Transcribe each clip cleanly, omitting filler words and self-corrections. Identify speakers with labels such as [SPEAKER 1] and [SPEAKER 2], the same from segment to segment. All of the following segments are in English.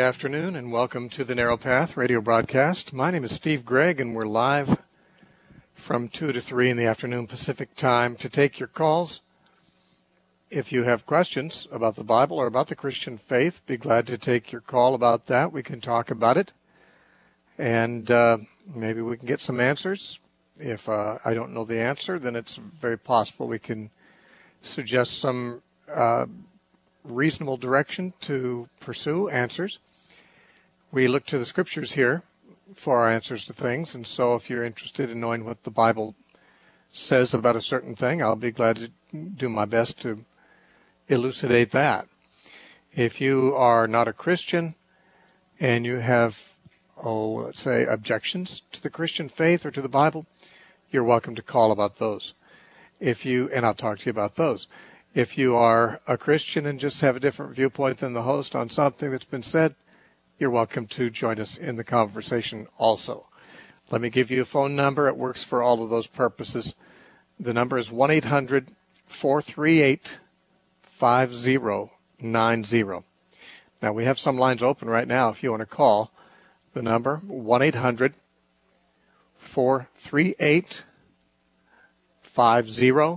[SPEAKER 1] afternoon, and welcome to the Narrow Path radio broadcast. My name is Steve Gregg, and we're live from 2 to 3 in the afternoon Pacific time to take your calls. If you have questions about the Bible or about the Christian faith, be glad to take your call about that. We can talk about it, and maybe we can get some answers. If I don't know the answer, then it's very possible we can suggest some reasonable direction to pursue answers. We look to the scriptures here for our answers to things, and so if you're interested in knowing what the Bible says about a certain thing, I'll be glad to do my best to elucidate that. If you are not a Christian and you have, let's say, objections to the Christian faith or to the Bible, you're welcome to call about those. And I'll talk to you about those. If you are a Christian and just have a different viewpoint than the host on something that's been said, you're welcome to join us in the conversation also. Let me give you a phone number. It works for all of those purposes. The number is 1-800-438-5090. Now, we have some lines open right now if you want to call. The number, 1-800-438-5090.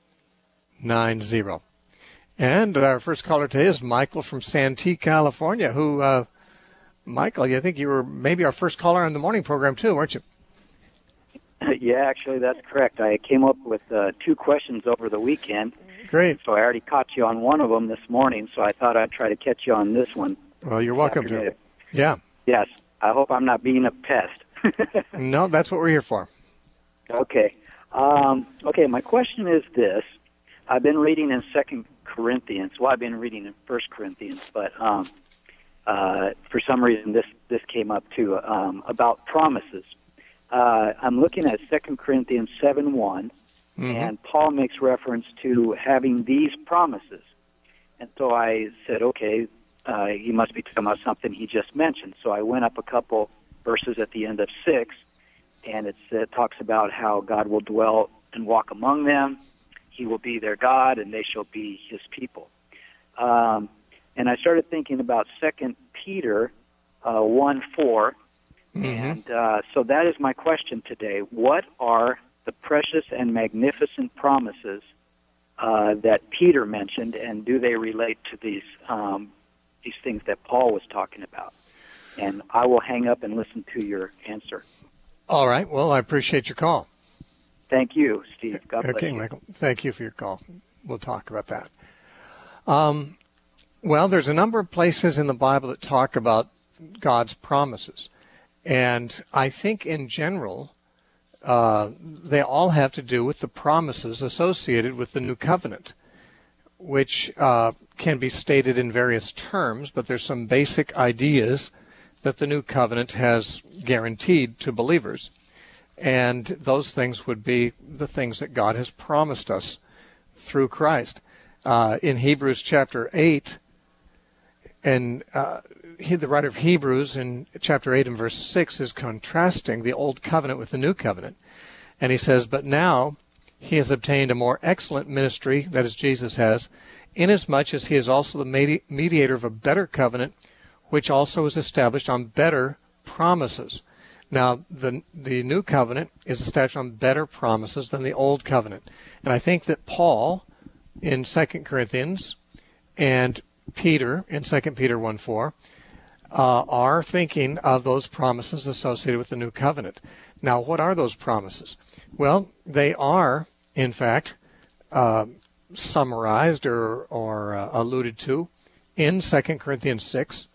[SPEAKER 1] And our first caller today is Michael from Santee, California, who, Michael, I think you were maybe our first caller on the morning program too, weren't you?
[SPEAKER 2] Yeah, actually, that's correct. I came up with 2 questions over the weekend.
[SPEAKER 1] Great.
[SPEAKER 2] So I already caught you on one of them this morning, so I thought I'd try to catch you on this one.
[SPEAKER 1] Well, you're welcome to. Yeah.
[SPEAKER 2] Yes. I hope I'm not being a pest.
[SPEAKER 1] No, that's what we're here for.
[SPEAKER 2] Okay. My question is this. I've been reading in 2 Corinthians. Well, I've been reading in 1 Corinthians, but for some reason this came up too, about promises. I'm looking at 2 Corinthians 7:1, and Paul makes reference to having these promises. And so I said, okay, he must be talking about something he just mentioned. So I went up a couple verses at the end of 6, and it talks about how God will dwell and walk among them. He will be their God, and they shall be his people. And I started thinking about 2 Peter 1:4, and so that is my question today. What are the precious and magnificent promises that Peter mentioned, and do they relate to these things that Paul was talking about? And I will hang up and listen to your answer.
[SPEAKER 1] All right. Well, I appreciate your call.
[SPEAKER 2] Thank you, Steve. God bless
[SPEAKER 1] you.
[SPEAKER 2] Okay,
[SPEAKER 1] Michael. Thank you for your call. We'll talk about that. Well, there's a number of places in the Bible that talk about God's promises. And I think in general, they all have to do with the promises associated with the New Covenant, which can be stated in various terms, but there's some basic ideas that the New Covenant has guaranteed to believers. And those things would be the things that God has promised us through Christ. In Hebrews chapter 8, and the writer of Hebrews in chapter 8 and verse 6 is contrasting the Old Covenant with the New Covenant. And he says, "But now he has obtained a more excellent ministry," that is, Jesus has, "inasmuch as he is also the mediator of a better covenant, which also is established on better promises." Now, the New Covenant is established on better promises than the Old Covenant. And I think that Paul in 2 Corinthians and Peter in 2 Peter 1:4 are thinking of those promises associated with the New Covenant. Now, what are those promises? Well, they are, in fact, summarized or alluded to in 2 Corinthians 6,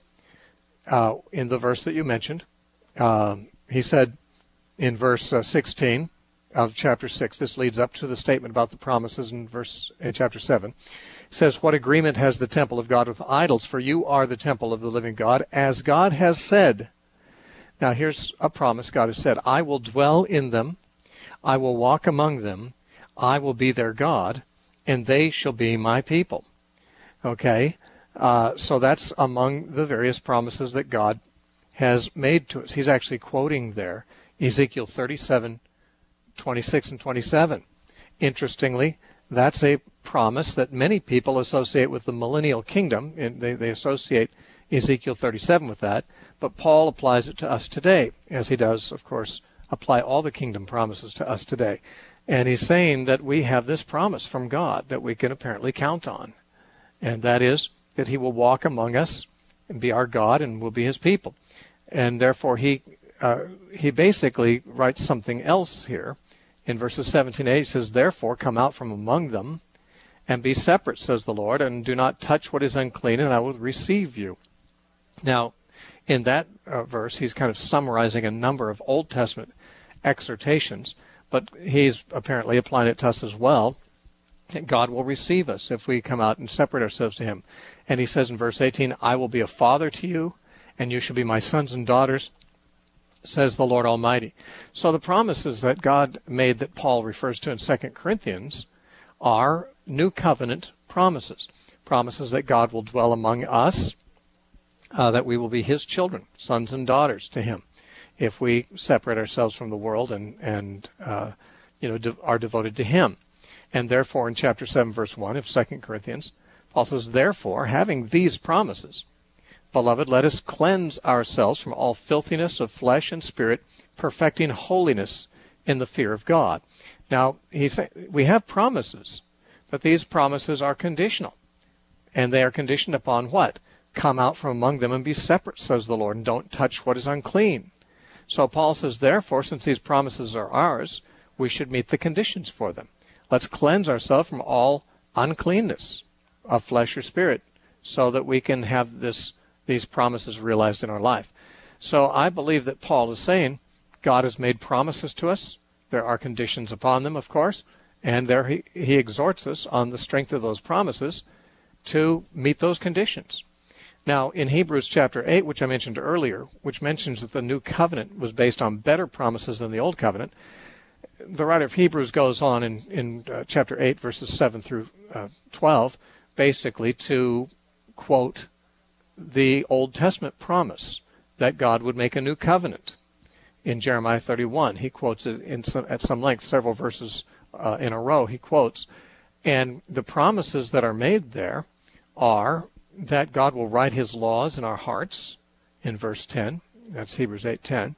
[SPEAKER 1] in the verse that you mentioned. He said in verse 16 of chapter 6, this leads up to the statement about the promises in chapter 7. It says, "What agreement has the temple of God with idols? For you are the temple of the living God, as God has said." Now here's a promise God has said. "I will dwell in them. I will walk among them. I will be their God, and they shall be my people." Okay? So that's among the various promises that God has made to us. He's actually quoting there Ezekiel 37:26 and 27. Interestingly, that's a promise that many people associate with the millennial kingdom. And they associate Ezekiel 37 with that, but Paul applies it to us today, as he does, of course, apply all the kingdom promises to us today. And he's saying that we have this promise from God that we can apparently count on, and that is that he will walk among us and be our God and will be his people. And therefore he basically writes something else here. In verses 17 and 8, he says, "Therefore come out from among them and be separate, says the Lord, and do not touch what is unclean, and I will receive you." Now, in that verse, he's kind of summarizing a number of Old Testament exhortations, but he's apparently applying it to us as well. God will receive us if we come out and separate ourselves to him. And he says in verse 18, "I will be a father to you, and you shall be my sons and daughters, says the Lord Almighty." So the promises that God made that Paul refers to in 2 Corinthians are new covenant promises. Promises that God will dwell among us, that we will be his children, sons and daughters to him, if we separate ourselves from the world and are devoted to him. And therefore, in chapter 7, verse 1 of 2 Corinthians, Paul says, "Therefore, having these promises, beloved, let us cleanse ourselves from all filthiness of flesh and spirit, perfecting holiness in the fear of God." Now, we have promises, but these promises are conditional. And they are conditioned upon what? "Come out from among them and be separate," says the Lord, "and don't touch what is unclean." So Paul says, therefore, since these promises are ours, we should meet the conditions for them. Let's cleanse ourselves from all uncleanness of flesh or spirit so that we can have these promises realized in our life. So I believe that Paul is saying God has made promises to us. There are conditions upon them, of course, and there he exhorts us on the strength of those promises to meet those conditions. Now, in Hebrews chapter 8, which I mentioned earlier, which mentions that the new covenant was based on better promises than the old covenant, the writer of Hebrews goes on in chapter 8, verses 7 through 12, basically to quote the Old Testament promise that God would make a new covenant. In Jeremiah 31, he quotes it at some length, several verses in a row he quotes. And the promises that are made there are that God will write his laws in our hearts, in verse 10, that's Hebrews 8:10,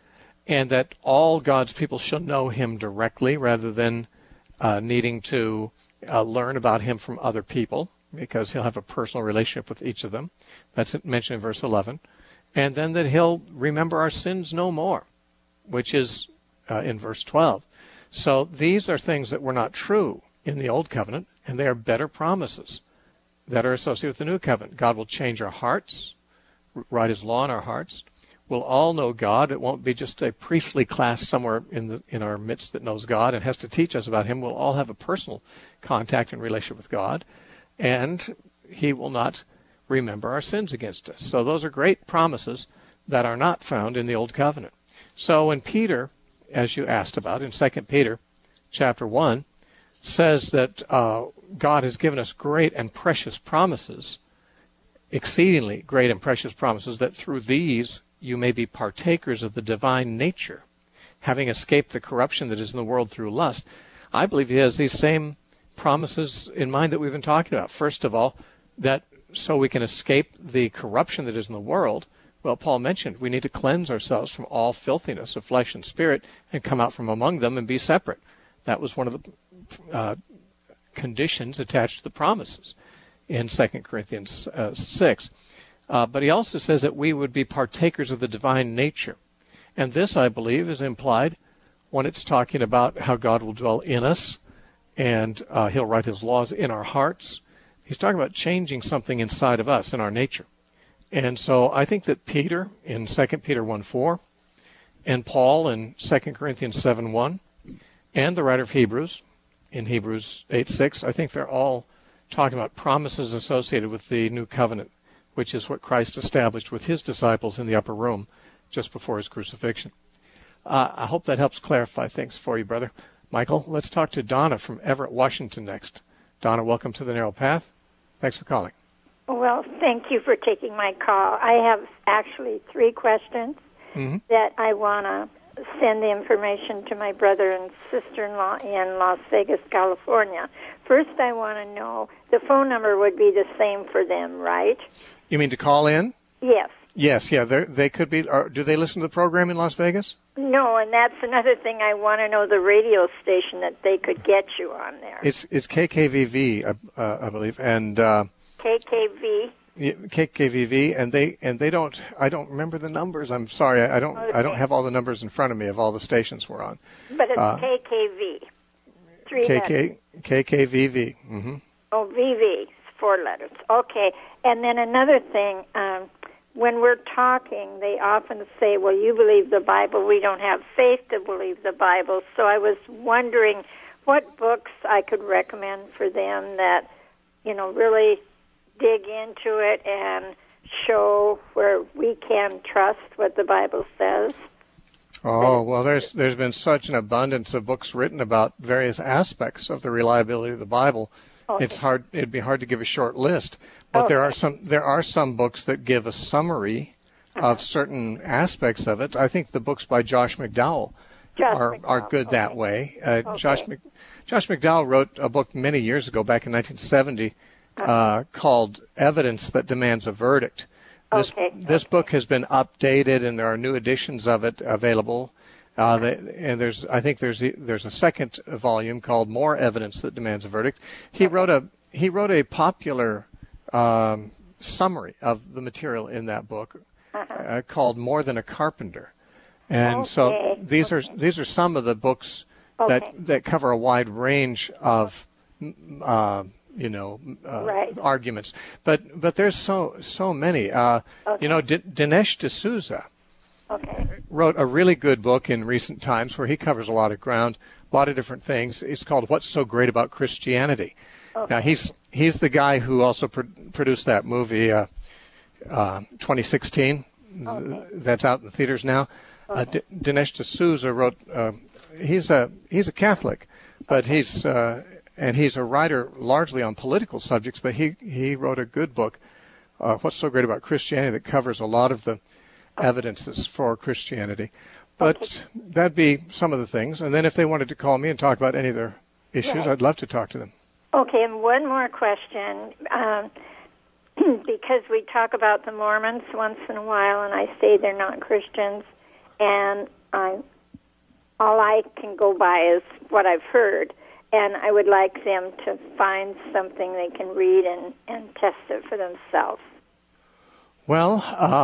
[SPEAKER 1] and that all God's people shall know him directly rather than needing to learn about him from other people, because he'll have a personal relationship with each of them. That's mentioned in verse 11. And then that he'll remember our sins no more, which is in verse 12. So these are things that were not true in the Old Covenant, and they are better promises that are associated with the New Covenant. God will change our hearts, write his law in our hearts. We'll all know God. It won't be just a priestly class somewhere in our midst that knows God and has to teach us about him. We'll all have a personal contact and relationship with God, and he will not remember our sins against us. So those are great promises that are not found in the Old Covenant. So when Peter, as you asked about, in 2 Peter chapter 1, says that God has given us great and precious promises, exceedingly great and precious promises, that through these you may be partakers of the divine nature, having escaped the corruption that is in the world through lust. I believe he has these same promises in mind that we've been talking about. First of all, that so we can escape the corruption that is in the world, well, Paul mentioned we need to cleanse ourselves from all filthiness of flesh and spirit and come out from among them and be separate. That was one of the conditions attached to the promises in 2 Corinthians 6. But he also says that we would be partakers of the divine nature. And this, I believe, is implied when it's talking about how God will dwell in us and he'll write his laws in our hearts. He's talking about changing something inside of us, in our nature. And so I think that Peter in 2 Peter 1:4 and Paul in 2 Corinthians 7:1 and the writer of Hebrews in Hebrews 8:6, I think they're all talking about promises associated with the new covenant, which is what Christ established with his disciples in the upper room just before his crucifixion. I hope that helps clarify things for you, brother. Michael, let's talk to Donna from Everett, Washington next. Donna, welcome to The Narrow Path. Thanks for calling.
[SPEAKER 3] Well, thank you for taking my call. I have actually 3 questions that I want to send the information to my brother and sister-in-law in Las Vegas, California. First, I want to know, the phone number would be the same for them, right?
[SPEAKER 1] You mean to call in?
[SPEAKER 3] Yes.
[SPEAKER 1] Yes, yeah, they could be. Do they listen to the program in Las Vegas?
[SPEAKER 3] No, and that's another thing I want to know, the radio station that they could get you on there.
[SPEAKER 1] It's KKVV, I believe, and
[SPEAKER 3] KKV.
[SPEAKER 1] Yeah, KKVV, and they don't. I don't remember the numbers. I'm sorry. I don't.
[SPEAKER 3] Okay.
[SPEAKER 1] I don't have all the numbers in front of me of all the stations we're on.
[SPEAKER 3] But it's KKV. 3 letters.
[SPEAKER 1] KKVV. Mm-hmm.
[SPEAKER 3] Oh, VV, 4 letters. Okay. And then another thing, when we're talking, they often say, well, you believe the Bible. We don't have faith to believe the Bible. So I was wondering what books I could recommend for them that, really dig into it and show where we can trust what the Bible says.
[SPEAKER 1] Oh, well, there's been such an abundance of books written about various aspects of the reliability of the Bible. Okay. It'd be hard to give a short list, but okay. there are some books that give a summary of certain aspects of it. I think the books by Josh McDowell are good that way. Josh McDowell wrote a book many years ago, back in 1970, called Evidence That Demands a Verdict. This book has been updated, and there are new editions of it available. And there's a second volume called More Evidence That Demands a Verdict. He wrote a popular summary of the material in that book called More Than a Carpenter. And so these are some of the books that cover a wide range of arguments, but there's so many. Dinesh D'Souza wrote a really good book in recent times where he covers a lot of ground, a lot of different things. It's called What's So Great About Christianity. Now he's the guy who also produced that movie 2016 that's out in the theaters now. Dinesh D'Souza wrote. He's a Catholic, but he's a writer largely on political subjects. But he wrote a good book, What's So Great About Christianity, that covers a lot of the evidences for Christianity. But that'd be some of the things. And then if they wanted to call me and talk about any of their issues, I'd love to talk to them. Okay, and one more question. Because we talk about the Mormons once in a while, and I say they're not Christians, and all I can go by is what I've heard, and I would like them to find something they can read and test it for themselves. Well,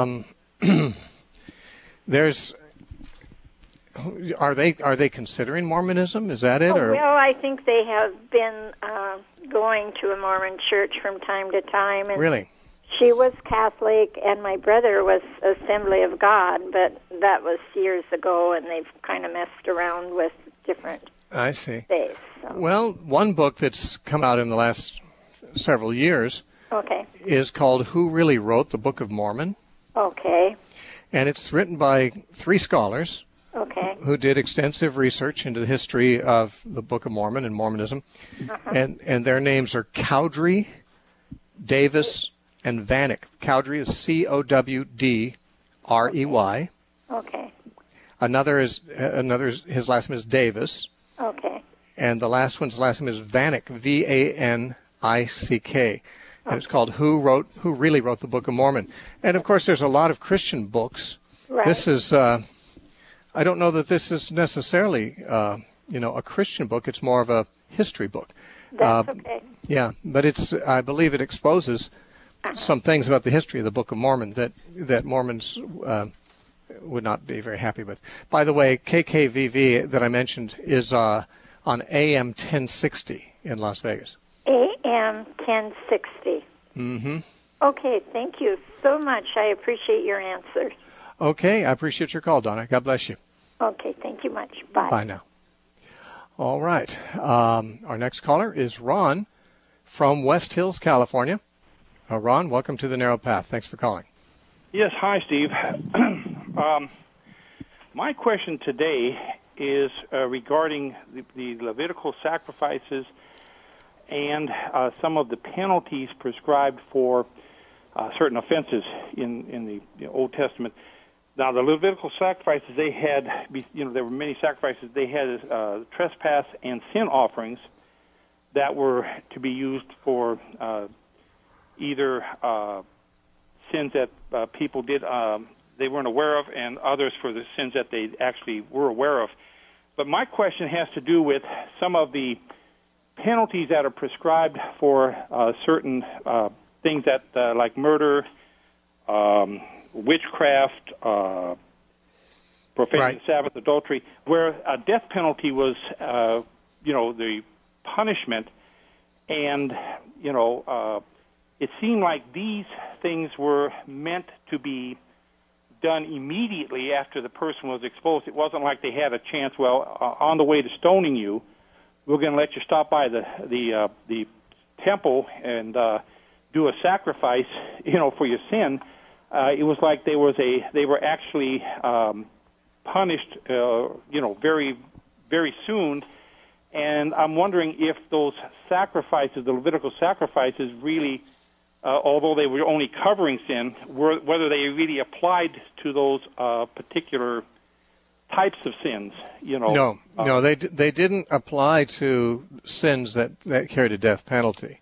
[SPEAKER 1] Are they considering Mormonism? Is that it?
[SPEAKER 3] Well, I think they have been going to a Mormon church from time to time. And
[SPEAKER 1] really?
[SPEAKER 3] She was Catholic, and my brother was Assembly of God, but that was years ago, and they've kind of messed around with different faiths. So.
[SPEAKER 1] Well, one book that's come out in the last several years is called Who Really Wrote the Book of Mormon? Okay. And it's written by 3 scholars who did extensive research into the history of the Book of Mormon and Mormonism. And their names are Cowdery, Davis, and Vanek. Cowdery is Cowdrey. Another his last name is Davis. And the last one's last name is Vanek, Vanick. And it's called Who Really Wrote the Book of Mormon. And of course there's a lot of Christian books. Right. This is I don't know that this is necessarily a Christian book. It's more of a history book.
[SPEAKER 3] That's okay.
[SPEAKER 1] Yeah, but I believe it exposes some things about the history of the Book of Mormon that Mormons would not be very happy with. By the way, KKVV that I mentioned is on AM 1060 in Las Vegas.
[SPEAKER 3] AM 1060.
[SPEAKER 1] Mm-hmm.
[SPEAKER 3] Okay, thank you so much. I appreciate your answers.
[SPEAKER 1] Okay, I appreciate your call, Donna. God bless you.
[SPEAKER 3] Okay, thank you much. Bye.
[SPEAKER 1] Bye now. All right. Our next caller is Ron from West Hills, California. Ron, welcome to the Narrow Path. Thanks for calling.
[SPEAKER 4] Yes, hi, Steve. My question today is regarding the Levitical sacrifices and some of the penalties prescribed for certain offenses in the Old Testament. Now, the Levitical sacrifices, they had, there were many sacrifices. They had trespass and sin offerings that were to be used for either sins that people did they weren't aware of, and others for the sins that they actually were aware of. But my question has to do with some of the penalties that are prescribed for certain things that like murder, witchcraft, profaning the Sabbath, adultery, where a death penalty was, the punishment, and it seemed like these things were meant to be done immediately after the person was exposed. It wasn't like they had a chance. Well, on the way to stoning you, we're going to let you stop by the temple and do a sacrifice, for your sin. It was like they were actually punished, very, very soon. And I'm wondering if those sacrifices, the Levitical sacrifices, really, although they were only covering sin, whether they really applied to those particular types of sins.
[SPEAKER 1] No, they didn't apply to sins that carried a death penalty.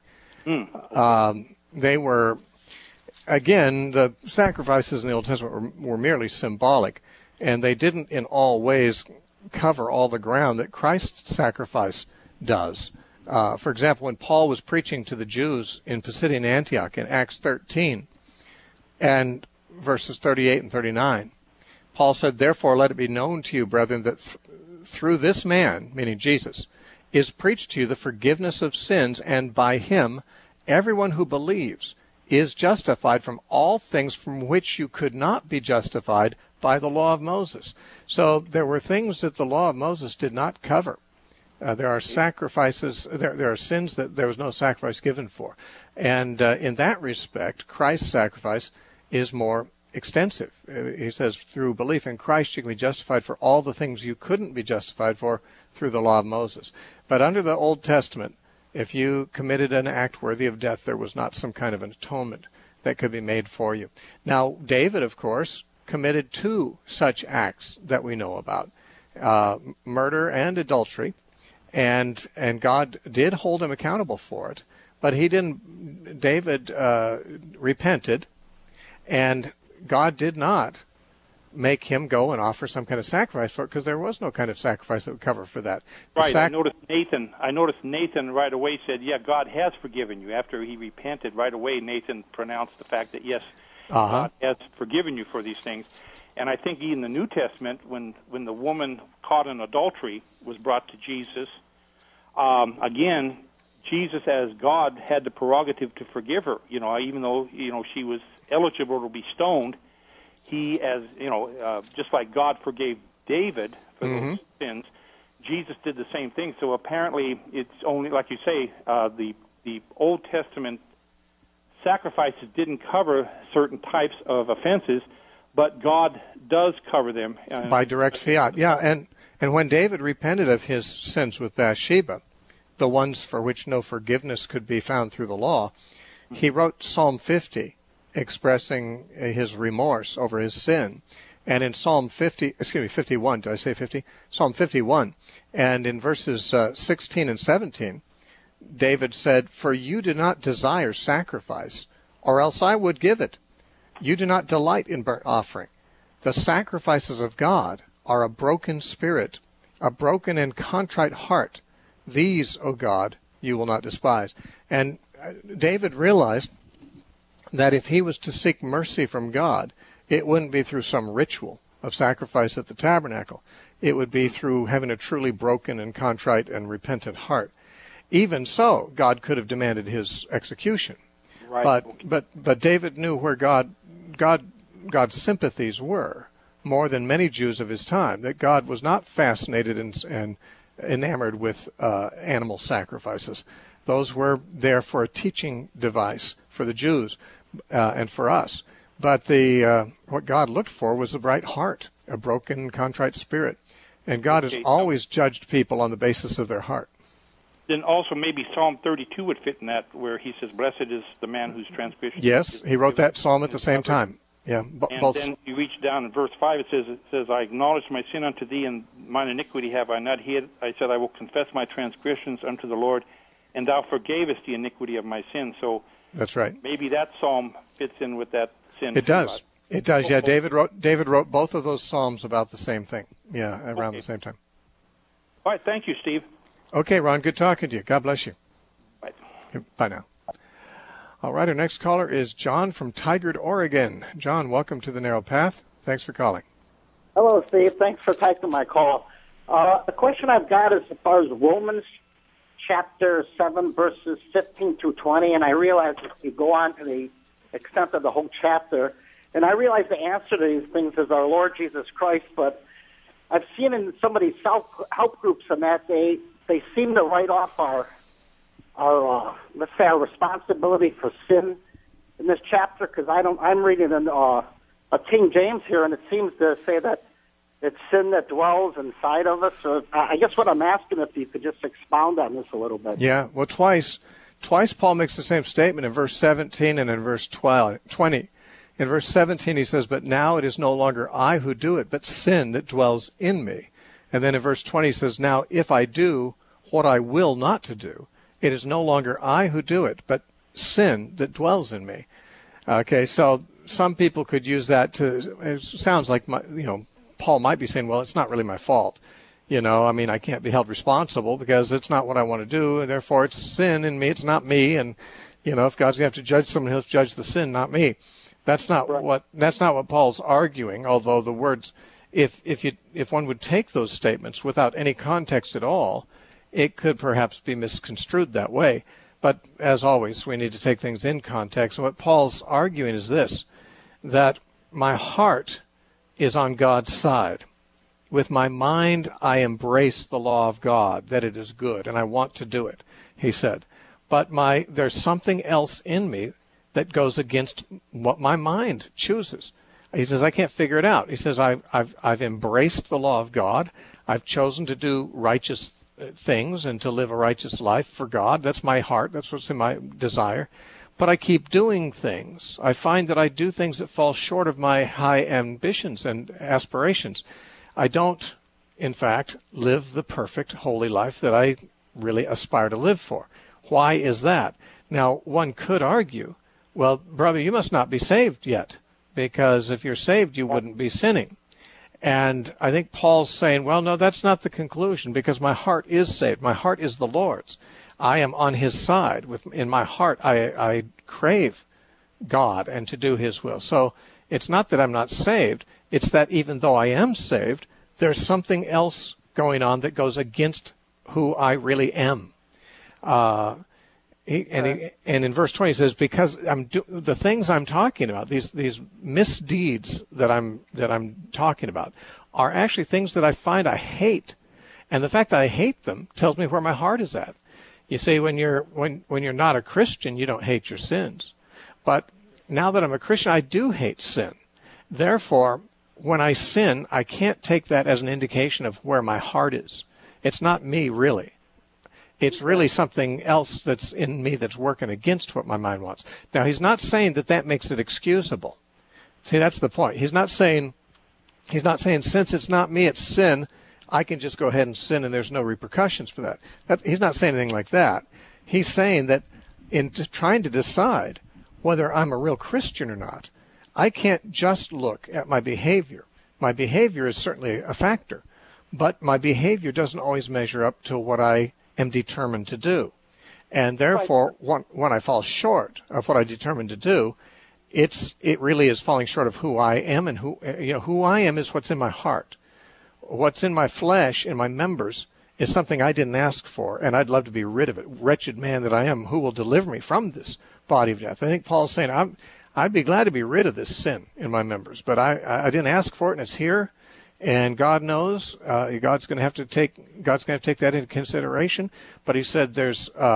[SPEAKER 1] They were, again, the sacrifices in the Old Testament were merely symbolic, and they didn't in all ways cover all the ground that Christ's sacrifice does. For example, when Paul was preaching to the Jews in Pisidian Antioch in Acts 13 and verses 38 and 39, Paul said, "Therefore let it be known to you, brethren, that through this man," meaning Jesus, "is preached to you the forgiveness of sins, and by him everyone who believes is justified from all things from which you could not be justified by the law of Moses." So there were things that the law of Moses did not cover. There are sacrifices, there are sins that there was no sacrifice given for. And in that respect, Christ's sacrifice is more extensive. He says, through belief in Christ, you can be justified for all the things you couldn't be justified for through the law of Moses. But under the Old Testament, if you committed an act worthy of death, there was not some kind of an atonement that could be made for you. Now, David, of course, committed two such acts that we know about, murder and adultery, and God did hold him accountable for it, but he didn't. David repented, and God did not make him go and offer some kind of sacrifice for it, because there was no kind of sacrifice that would cover for that.
[SPEAKER 4] Right. I noticed Nathan right away said, "Yeah, God has forgiven you." After he repented, right away Nathan pronounced the fact that yes, God has forgiven you for these things. And I think in the New Testament, when the woman caught in adultery was brought to Jesus, again, Jesus as God had the prerogative to forgive her. Even though she was eligible to be stoned, he, as just like God forgave David for those sins, Jesus did the same thing. So apparently, it's only, like you say, the Old Testament sacrifices didn't cover certain types of offenses, but God does cover them
[SPEAKER 1] by direct fiat. Yeah, and when David repented of his sins with Bathsheba, the ones for which no forgiveness could be found through the law, he wrote Psalm 50, expressing his remorse over his sin. And in Psalm 51, did I say 50? Psalm 51, and in verses 16 and 17, David said, "For you do not desire sacrifice, or else I would give it. You do not delight in burnt offering. The sacrifices of God are a broken spirit, a broken and contrite heart. These, O God, you will not despise." And David realized that if he was to seek mercy from God, it wouldn't be through some ritual of sacrifice at the tabernacle. It would be through having a truly broken and contrite and repentant heart. Even so, God could have demanded his execution. Right. But David knew where God's sympathies were, more than many Jews of his time, that God was not fascinated and enamored with animal sacrifices. Those were there for a teaching device for the Jews and for us. But what God looked for was the right heart, a broken, contrite spirit. And God has always judged people on the basis of their heart.
[SPEAKER 4] Then also maybe Psalm 32 would fit in that, where he says, "Blessed is the man whose transgression."
[SPEAKER 1] Yes, he wrote that psalm at the same time. Yeah.
[SPEAKER 4] And then you reach down in verse 5, it says, "I acknowledge my sin unto thee, and mine iniquity have I not hid. I said, I will confess my transgressions unto the Lord, and thou forgavest the iniquity of my sin." So
[SPEAKER 1] that's right.
[SPEAKER 4] Maybe that psalm fits in with that sin.
[SPEAKER 1] It does. It does. Yeah, David wrote both of those psalms about the same thing. Yeah, around the same time.
[SPEAKER 4] All right. Thank you, Steve.
[SPEAKER 1] Okay, Ron. Good talking to you. God bless you.
[SPEAKER 4] Bye.
[SPEAKER 1] Bye now. All right. Our next caller is John from Tigard, Oregon. John, welcome to the Narrow Path. Thanks for calling.
[SPEAKER 5] Hello, Steve. Thanks for taking my call. The question I've got is as far as Romans chapter 7, verses 15 through 20, and I realize if you go on to the extent of the whole chapter, and I realize the answer to these things is our Lord Jesus Christ, but I've seen in some of these self-help groups and that they seem to write off our let's say our responsibility for sin in this chapter, because I'm reading a King James here, and it seems to say that it's sin that dwells inside of us. So I guess what I'm asking, if you could just expound on this a little bit.
[SPEAKER 1] Yeah, well, twice Paul makes the same statement in verse 17 and in verse 20. In verse 17 he says, "But now it is no longer I who do it, but sin that dwells in me." And then in verse 20 he says, "Now if I do what I will not to do, it is no longer I who do it, but sin that dwells in me." Okay, so some people could use that it sounds like, Paul might be saying, well, it's not really my fault. I can't be held responsible because it's not what I want to do, and therefore it's sin in me, it's not me, and, if God's going to have to judge someone, he'll judge the sin, not me. That's not what Paul's arguing, although the words, if one would take those statements without any context at all, it could perhaps be misconstrued that way. But as always, we need to take things in context. And what Paul's arguing is this, that my heart is on God's side. With my mind, I embrace the law of God, that it is good, and I want to do it, he said. But there's something else in me that goes against what my mind chooses. He says, I can't figure it out. He says, I've embraced the law of God. I've chosen to do righteous things and to live a righteous life for God. That's my heart. That's what's in my desire. But I keep doing things. I find that I do things that fall short of my high ambitions and aspirations. I don't, in fact, live the perfect holy life that I really aspire to live for. Why is that? Now, one could argue, well, brother, you must not be saved yet, because if you're saved, you wouldn't be sinning. And I think Paul's saying, well, no, that's not the conclusion, because my heart is saved. My heart is the Lord's. I am on his side. In my heart, I crave God and to do his will. So it's not that I'm not saved. It's that even though I am saved, there's something else going on that goes against who I really am. And in verse 20 he says, because the things I'm talking about, these misdeeds that I'm talking about, are actually things that I find I hate, and the fact that I hate them tells me where my heart is at. You see, when you're not a Christian, you don't hate your sins, but now that I'm a Christian, I do hate sin. Therefore, when I sin, I can't take that as an indication of where my heart is. It's not me, really. It's really something else that's in me that's working against what my mind wants. Now, he's not saying that makes it excusable. See, that's the point. He's not saying since it's not me, it's sin, I can just go ahead and sin and there's no repercussions for that. He's not saying anything like that. He's saying that in trying to decide whether I'm a real Christian or not, I can't just look at my behavior. My behavior is certainly a factor, but my behavior doesn't always measure up to what I am determined to do. And therefore, when I fall short of what I determined to do, it really is falling short of who I am, and who I am is what's in my heart. What's in my flesh, in my members, is something I didn't ask for, and I'd love to be rid of it. Wretched man that I am, who will deliver me from this body of death? I think Paul's saying, I'd be glad to be rid of this sin in my members, but I didn't ask for it, and it's here. And God knows God's going to have to take that into consideration. But he said there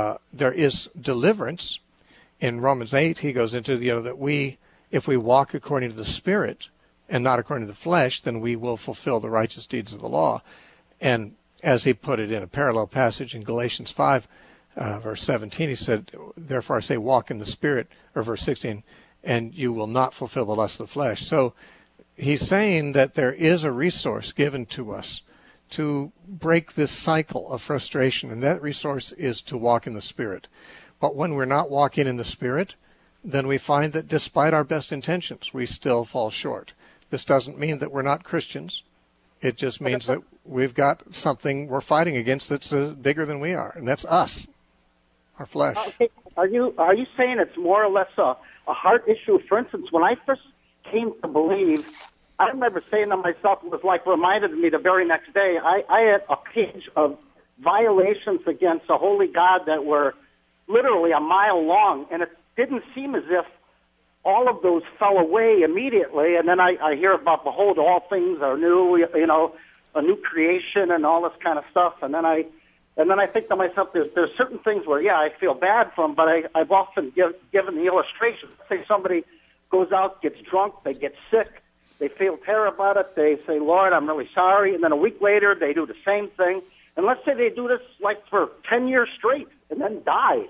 [SPEAKER 1] is deliverance. In Romans 8, he goes into that if we walk according to the Spirit and not according to the flesh, then we will fulfill the righteous deeds of the law. And as he put it in a parallel passage in Galatians 5, verse 17, he said, "Therefore I say, walk in the Spirit," or verse 16, "and you will not fulfill the lust of the flesh." So he's saying that there is a resource given to us to break this cycle of frustration, and that resource is to walk in the Spirit. But when we're not walking in the Spirit, then we find that despite our best intentions, we still fall short. This doesn't mean that we're not Christians. It just means that we've got something we're fighting against that's bigger than we are, and that's us, our flesh.
[SPEAKER 5] Okay. Are you saying it's more or less a heart issue? For instance, when I first came to believe, I remember saying to myself, it was like reminded me the very next day, I had a page of violations against a holy God that were literally a mile long, and it didn't seem as if all of those fell away immediately. And then I hear about, behold, all things are new, a new creation and all this kind of stuff. And then I think to myself, there's certain things where, I feel bad for them, but I've often given the illustration. Say somebody goes out, gets drunk, they get sick, they feel terrible about it, they say, Lord, I'm really sorry, and then a week later they do the same thing. And let's say they do this like for 10 years straight and then die,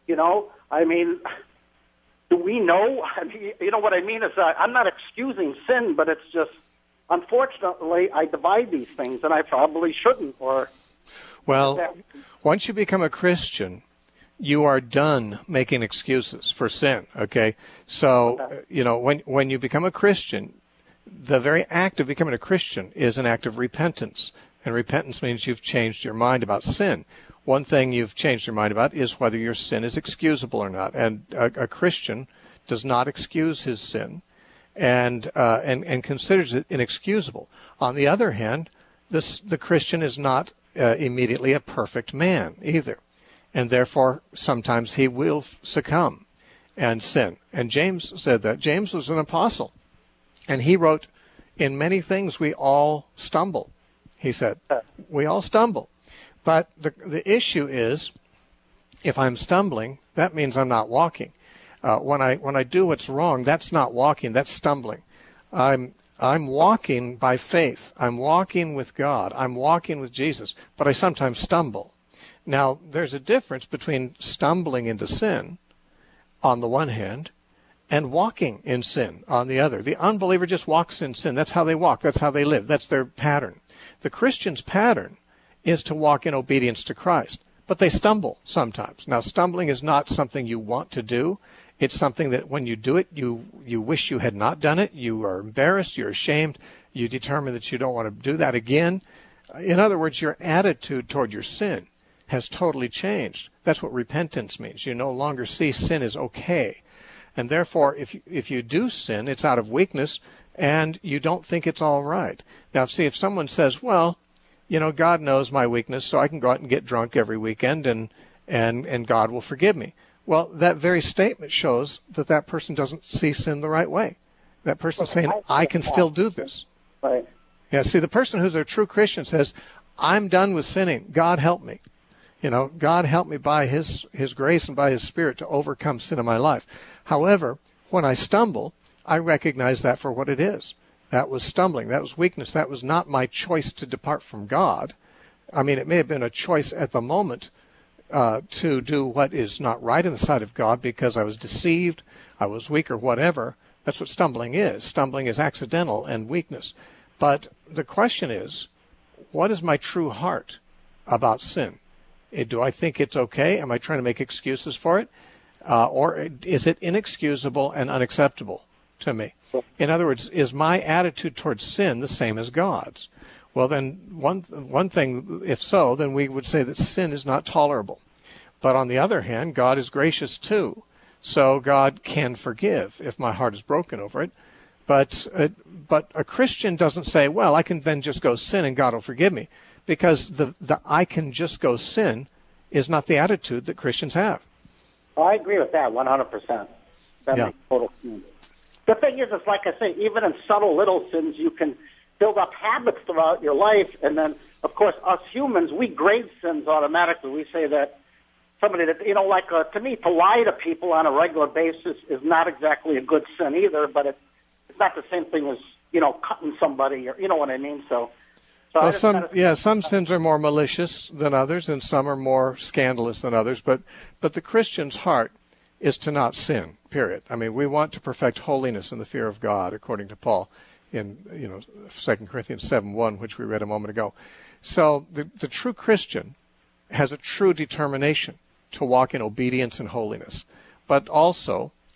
[SPEAKER 5] I mean, do we know? I mean, you know what I mean? Is I'm not excusing sin, but it's just, unfortunately, I divide these things, and I probably shouldn't.
[SPEAKER 1] Well, once you become a Christian, you are done making excuses for sin, okay? So, when you become a Christian, the very act of becoming a Christian is an act of repentance, and repentance means you've changed your mind about sin. One thing you've changed your mind about is whether your sin is excusable or not, and a Christian does not excuse his sin and considers it inexcusable. On the other hand, the Christian is not immediately a perfect man either, and therefore sometimes he will succumb and sin. And James said that. James was an apostle, and he wrote, in many things we all stumble, he said. We all stumble. But the issue is, if I'm stumbling, that means I'm not walking. When I do what's wrong, that's not walking, that's stumbling. I'm walking by faith. I'm walking with God. I'm walking with Jesus. But I sometimes stumble. Now, there's a difference between stumbling into sin, on the one hand, and walking in sin on the other. The unbeliever just walks in sin. That's how they walk. That's how they live. That's their pattern. The Christian's pattern is to walk in obedience to Christ. But they stumble sometimes. Now, stumbling is not something you want to do. It's something that when you do it, you wish you had not done it. You are embarrassed. You're ashamed. You determine that you don't want to do that again. In other words, your attitude toward your sin has totally changed. That's what repentance means. You no longer see sin as okay. And therefore, if you do sin, it's out of weakness, and you don't think it's all right. Now, see, if someone says, well, God knows my weakness, so I can go out and get drunk every weekend, and God will forgive me. Well, that very statement shows that person doesn't see sin the right way. That person's saying, I can still do this.
[SPEAKER 5] Right.
[SPEAKER 1] Yeah, see, the person who's a true Christian says, I'm done with sinning. God help me. God help me by His grace and by His Spirit to overcome sin in my life. However, when I stumble, I recognize that for what it is. That was stumbling. That was weakness. That was not my choice to depart from God. I mean, it may have been a choice at the moment to do what is not right in the sight of God because I was deceived, I was weak, or whatever. That's what stumbling is. Stumbling is accidental and weakness. But the question is, what is my true heart about sin? Do I think it's okay? Am I trying to make excuses for it? Or is it inexcusable and unacceptable to me? In other words, is my attitude towards sin the same as God's? Well, then one thing, if so, then we would say that sin is not tolerable. But on the other hand, God is gracious too. So God can forgive if my heart is broken over it. But a Christian doesn't say, well, I can then just go sin and God will forgive me. Because the I can just go sin is not the attitude that Christians have.
[SPEAKER 5] Well, I agree with that 100%. That makes total sense. The thing is, it's like I say, even in subtle little sins, you can build up habits throughout your life. And then, of course, us humans, we grade sins automatically. We say that somebody that, to me, to lie to people on a regular basis is not exactly a good sin either, but it's not the same thing as, cutting somebody or, you know what I mean? So well,
[SPEAKER 1] some sins are more malicious than others, and some are more scandalous than others. But the Christian's heart is to not sin. Period. I mean, we want to perfect holiness in the fear of God, according to Paul in 2 Corinthians 7:1, which we read a moment ago. So the true Christian has a true determination to walk in obedience and holiness, but also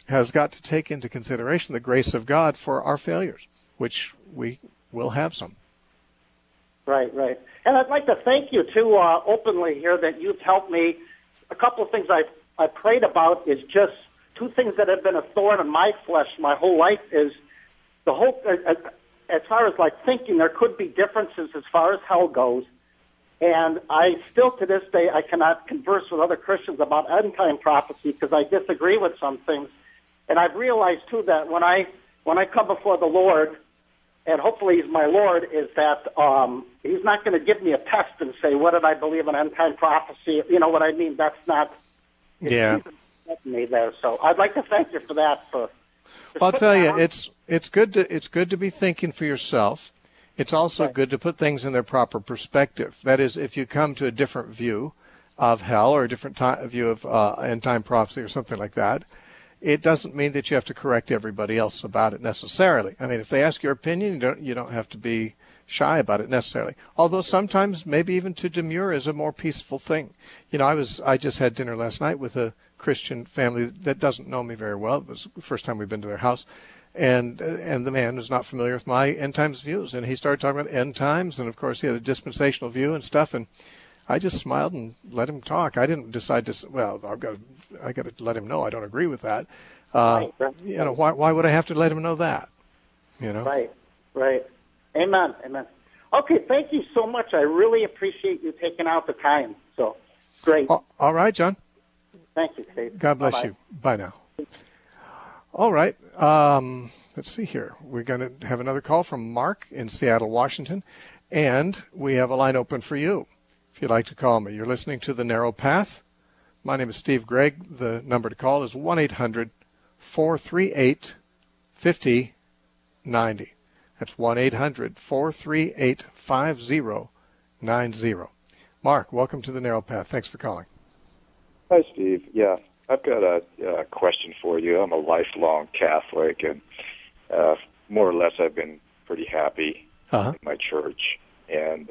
[SPEAKER 1] has got to take into consideration the grace of God for our failures, which we will have some.
[SPEAKER 5] Right, right. And I'd like to thank you, too, openly here that you've helped me. A couple of things I prayed about is just two things that have been a thorn in my flesh my whole life is the whole, as far as like thinking, there could be differences as far as hell goes. And I still, to this day, I cannot converse with other Christians about end-time prophecy because I disagree with some things. And I've realized, too, that when I come before the Lord, and hopefully He's my Lord, is that He's not going to give me a test and say, what did I believe in end-time prophecy? You know what I mean? That's not...
[SPEAKER 1] Yeah.
[SPEAKER 5] Me there. So I'd like to thank you for that.
[SPEAKER 1] Well, I'll tell you, it's good to be thinking for yourself. It's also good to put things in their proper perspective. That is, if you come to a different view of hell or a different view of end-time prophecy or something like that, it doesn't mean that you have to correct everybody else about it necessarily. I mean, if they ask your opinion, you don't have to be shy about it necessarily. Although sometimes maybe even to demur is a more peaceful thing. You know, I just had dinner last night with a Christian family that doesn't know me very well. It was the first time we've been to their house. And the man was not familiar with my end times views, and he started talking about end times, and of course he had a dispensational view and stuff, and I just smiled and let him talk. I didn't decide to. Well, I got to let him know I don't agree with that.
[SPEAKER 5] Right.
[SPEAKER 1] You know, why would I have to let him know that? You know.
[SPEAKER 5] Right. Amen. Okay, thank you so much. I really appreciate you taking out the time. So great.
[SPEAKER 1] All right, John.
[SPEAKER 5] Thank you, Steve.
[SPEAKER 1] God bless you. Bye now. All right. Let's see here. We're going to have another call from Mark in Seattle, Washington, and we have a line open for you if you'd like to call me. You're listening to The Narrow Path. My name is Steve Gregg. The number to call is 1-800-438-5090. That's 1-800-438-5090. Mark, welcome to The Narrow Path. Thanks for calling.
[SPEAKER 6] Hi, Steve. Yeah, I've got a question for you. I'm a lifelong Catholic, and more or less I've been pretty happy in my church. And,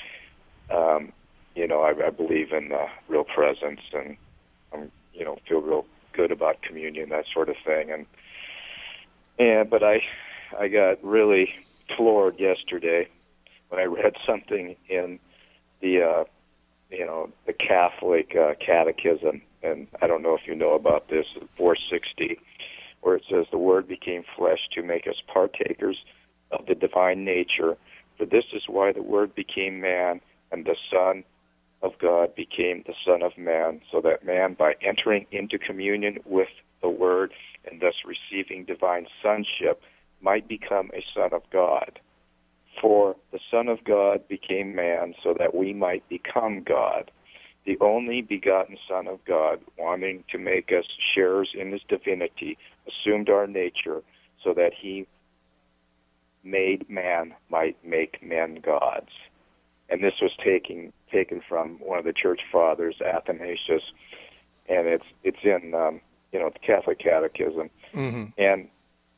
[SPEAKER 6] you know, I believe in real presence, and feel real good about communion, that sort of thing. But I got really floored yesterday when I read something in the the Catholic Catechism, and I don't know if you know about this, 460, where it says, the Word became flesh to make us partakers of the divine nature, for this is why the Word became man, and the Son of God became the Son of Man, so that man, by entering into communion with the Word and thus receiving divine sonship, might become a son of God. For the Son of God became man so that we might become God. The only begotten Son of God, wanting to make us sharers in his divinity, assumed our nature so that he made man might make men gods. And this was taken from one of the church fathers, Athanasius, and it's in the Catholic Catechism. Mm-hmm. And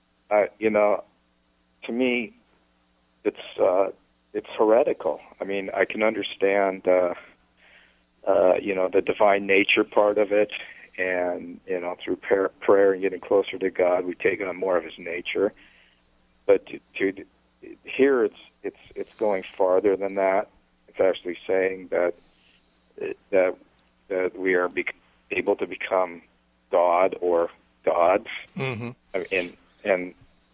[SPEAKER 6] to me, it's heretical. I mean, I can understand the divine nature part of it, and through prayer and getting closer to God, we take on more of his nature. But to here, it's going farther than that. It's actually saying that we are able to become God or gods. Mm-hmm. And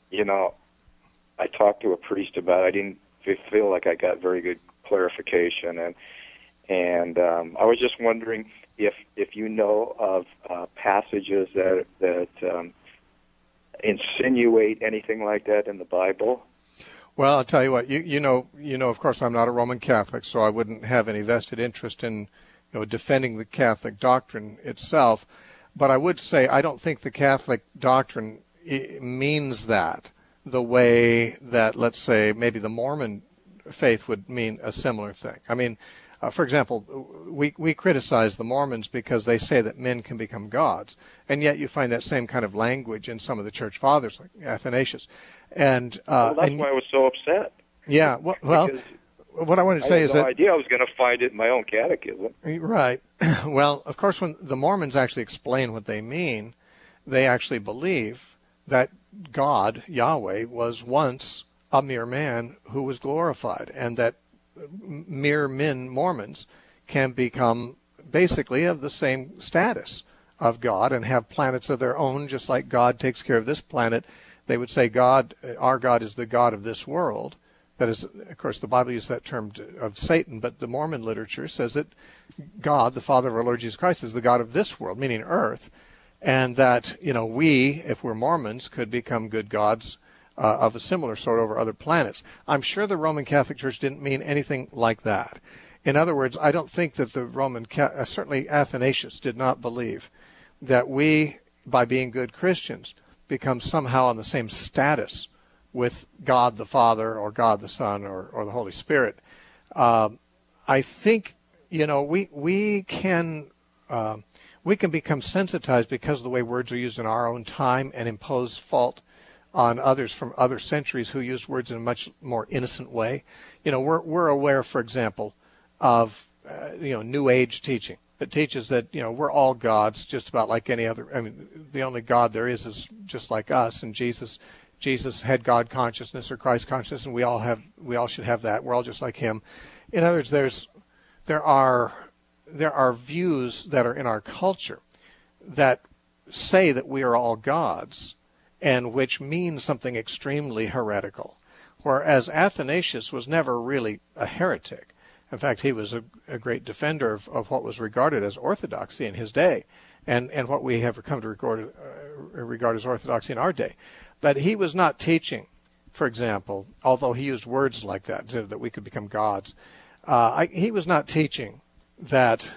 [SPEAKER 6] I talked to a priest about it. I didn't feel like I got very good clarification, and I was just wondering if you know of passages that insinuate anything like that in the Bible.
[SPEAKER 1] Well, I'll tell you what. You know. Of course, I'm not a Roman Catholic, so I wouldn't have any vested interest in defending the Catholic doctrine itself. But I would say I don't think the Catholic doctrine means that the way that, let's say, maybe the Mormon faith would mean a similar thing. I mean, for example, we criticize the Mormons because they say that men can become gods, and yet you find that same kind of language in some of the church fathers, like Athanasius. And
[SPEAKER 6] that's why I was so upset.
[SPEAKER 1] Yeah, well, what I wanted to say is that
[SPEAKER 6] I had no idea I was going to find it in my own catechism.
[SPEAKER 1] Right. Well, of course, when the Mormons actually explain what they mean, they actually believe that God, Yahweh, was once a mere man who was glorified, and that mere men Mormons can become basically of the same status of God and have planets of their own, just like God takes care of this planet. They would say our God is the God of this world. That is, of course, the Bible uses that term of Satan, but the Mormon literature says that God, the Father of our Lord Jesus Christ, is the God of this world, meaning earth, and that, we, if we're Mormons, could become good gods of a similar sort over other planets. I'm sure the Roman Catholic Church didn't mean anything like that. In other words, I don't think that the certainly Athanasius did not believe that we, by being good Christians, become somehow on the same status with God the Father or God the Son or the Holy Spirit. I think, we can become sensitized because of the way words are used in our own time and impose fault on others from other centuries who used words in a much more innocent way. We're aware, for example, of New Age teaching that teaches that we're all gods, just about like any other. I mean, the only God there is just like us, and Jesus had God consciousness or Christ consciousness, and we all should have that. We're all just like Him. In other words, there are views that are in our culture that say that we are all gods, and which means something extremely heretical. Whereas Athanasius was never really a heretic. In fact, he was a great defender of what was regarded as orthodoxy in his day, and what we have come to regard as orthodoxy in our day. But he was not teaching, for example, although he used words like that we could become gods, he was not teaching that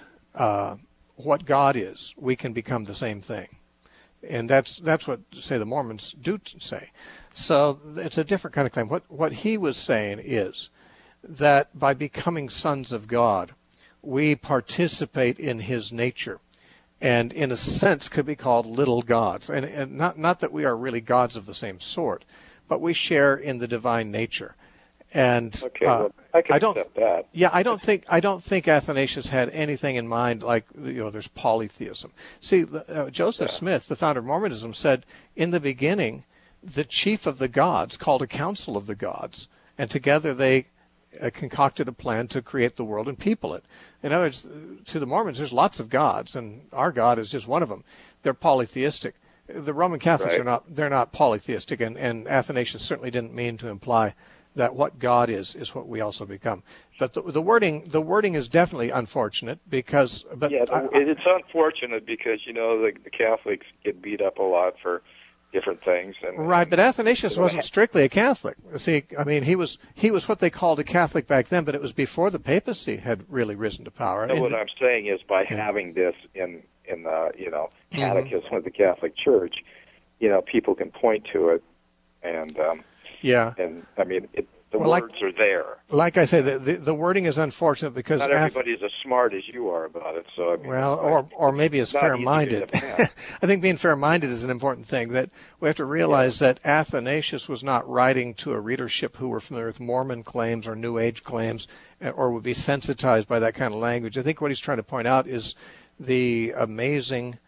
[SPEAKER 1] what God is, we can become the same thing. And that's what, say, the Mormons do say. So it's a different kind of claim. What he was saying is that by becoming sons of God, we participate in His nature, and in a sense could be called little gods. And not that we are really gods of the same sort, but we share in the divine nature. And
[SPEAKER 6] okay, well, I can accept that.
[SPEAKER 1] Yeah, I don't think Athanasius had anything in mind like there's polytheism. See, Joseph Smith, the founder of Mormonism, said in the beginning, the chief of the gods called a council of the gods, and together they concocted a plan to create the world and people it. In other words, to the Mormons, there's lots of gods, and our God is just one of them. They're polytheistic. The Roman Catholics they're not polytheistic, and Athanasius certainly didn't mean to imply that what God is what we also become. But the wording is definitely unfortunate because. But
[SPEAKER 6] it's unfortunate because the Catholics get beat up a lot for different things.
[SPEAKER 1] Right, but Athanasius wasn't strictly a Catholic. See, I mean, he was what they called a Catholic back then, but it was before the papacy had really risen to power.
[SPEAKER 6] No, what I'm saying is by having this in the catechism of the Catholic Church, people can point to it, and and I mean the words are there.
[SPEAKER 1] Like I say, the wording is unfortunate because
[SPEAKER 6] not everybody's as smart as you are about it. So I mean,
[SPEAKER 1] or maybe as fair-minded. I think being fair-minded is an important thing. That we have to realize that Athanasius was not writing to a readership who were familiar with Mormon claims or New Age claims, or would be sensitized by that kind of language. I think what he's trying to point out is the amazing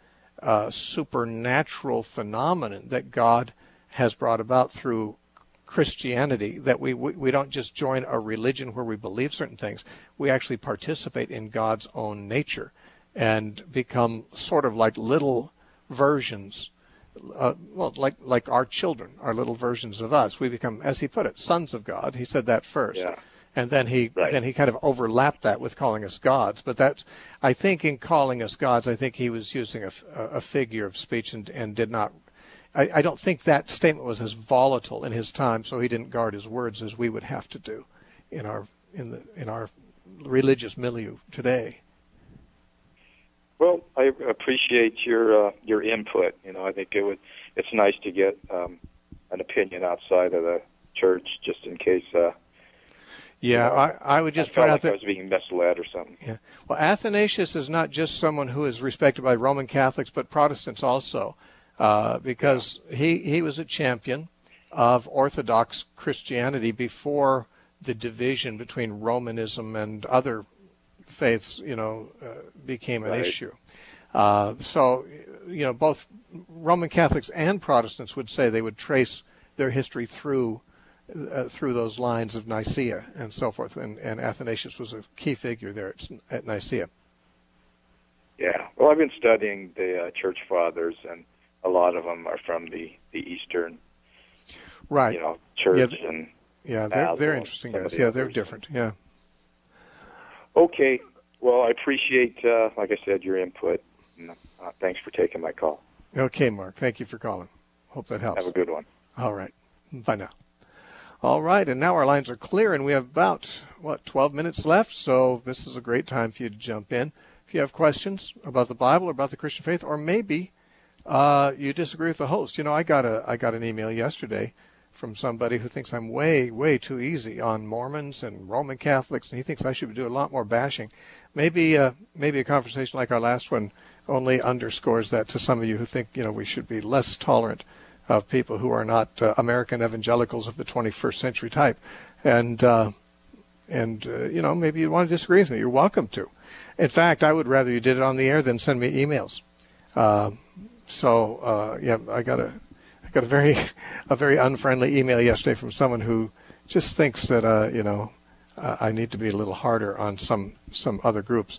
[SPEAKER 1] supernatural phenomenon that God has brought about through Christianity, that we don't just join a religion where we believe certain things. We actually participate in God's own nature and become sort of like little versions, like our children are little versions of us. We become, as he put it, sons of God. He said that first.
[SPEAKER 6] Yeah.
[SPEAKER 1] And then he kind of overlapped that with calling us gods. But that's, I think in calling us gods, I think he was using a figure of speech and did not. I don't think that statement was as volatile in his time, so he didn't guard his words as we would have to do in our religious milieu today.
[SPEAKER 6] Well, I appreciate your input. I think it's nice to get an opinion outside of the church, just in case.
[SPEAKER 1] I would just point out that
[SPEAKER 6] I was being misled or something.
[SPEAKER 1] Yeah. Well, Athanasius is not just someone who is respected by Roman Catholics, but Protestants also. Because he was a champion of Orthodox Christianity before the division between Romanism and other faiths, became an issue. So, both Roman Catholics and Protestants would say they would trace their history through those lines of Nicaea and so forth, and Athanasius was a key figure there at Nicaea.
[SPEAKER 6] Yeah, well, I've been studying the Church Fathers, and a lot of them are from the Eastern,
[SPEAKER 1] right?
[SPEAKER 6] Church
[SPEAKER 1] they're interesting guys. Yeah, they're different. Yeah.
[SPEAKER 6] Okay, well, I appreciate, like I said, your input. Thanks for taking my call.
[SPEAKER 1] Okay, Mark. Thank you for calling. Hope that helps.
[SPEAKER 6] Have a good one.
[SPEAKER 1] All right. Bye now. All right, and now our lines are clear, and we have about, 12 minutes left, so this is a great time for you to jump in. If you have questions about the Bible or about the Christian faith, or maybe you disagree with the host. I got an email yesterday from somebody who thinks I'm way, way too easy on Mormons and Roman Catholics, and he thinks I should do a lot more bashing. Maybe a conversation like our last one only underscores that to some of you who think, we should be less tolerant of people who are not American evangelicals of the 21st century type. And maybe you want to disagree with me. You're welcome to. In fact, I would rather you did it on the air than send me emails. I got a very unfriendly email yesterday from someone who just thinks that I need to be a little harder on some other groups.